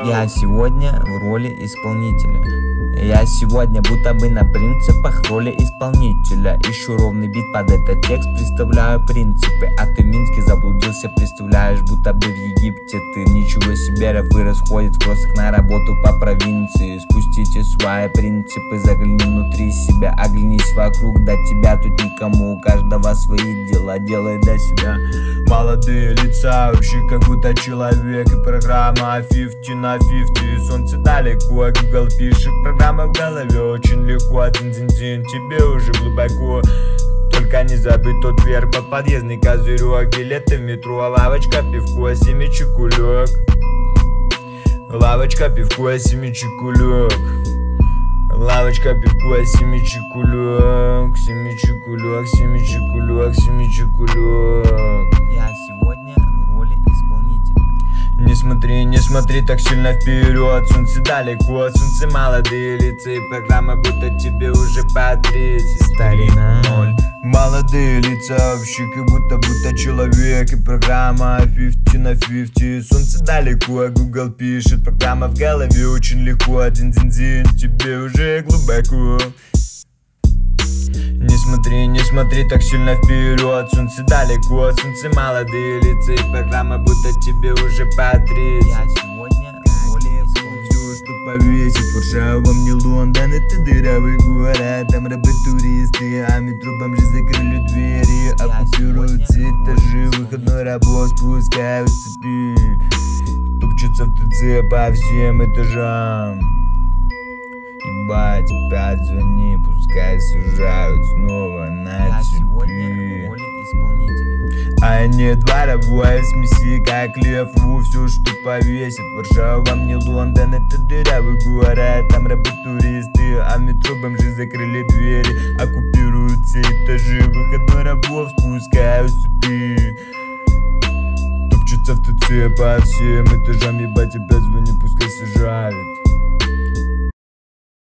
Я сегодня в роли исполнителя. Я сегодня будто бы на принципах роли исполнителя. Ищу ровный бит под этот текст, представляю принципы. А ты в Минске заблудился, представляешь, будто бы в Египте. Ты ничего себе, рэпы расходят в кроссах на работу по провинции. Спустите свои принципы, загляни внутри себя, оглянись вокруг, до тебя тут никому. У каждого свои дела, делай для себя. Молодые лица, вообще как будто человек. И программа 50 на 50. Солнце далеко, Google пишет, программа в голове очень легко. Дин-дин-дин, тебе уже глубоко. Только не забыть тот вверх под подъездный козырек. Билеты в метро, лавочка, пивко, семечек кулек. Лавочка, пивко, семечек кулек. Лавочка, пивко, семечек кулек. Семечек кулек, семечек кулек, семечек кулек. Я сегодня в роли исполнителя. Не смотри так сильно вперед. Солнце далеко, солнце молодые лица. И программа будто тебе уже по 30. Старина. Молодые лица, вообще как будто человек. И программа 50 на 50. Солнце далеко, Google пишет, программа в голове очень легко. Дин-дин-дин, тебе уже глубоко. Не смотри так сильно вперед. Солнце далеко, солнце молодые лица. И программа будто тебе уже по 30. Я сегодня в роли исполнителя. Все, что повесит, Варшава не Лондон, это дырявый город. Там рабы-туристы, а метро бомжи закрыли двери. Оккупируют этажи, выходной рабов спускают цепи. Топчутся в ТЦ по всем этажам. Ебать, опять звони, пускай сужают снова на Я цепи. сегодня в роли исполнителя. А не дворовое смеси, как лев, рву все, что повесит. Варшава не Лондон, это дырявый город. Там рабы-туристы, а в метро бомжи закрыли двери. Оккупируют все этажи, выходной рабов спускают с цепи. Топчутся в ТЦ по всем этажам, ебать, опять звони, пускай сажают.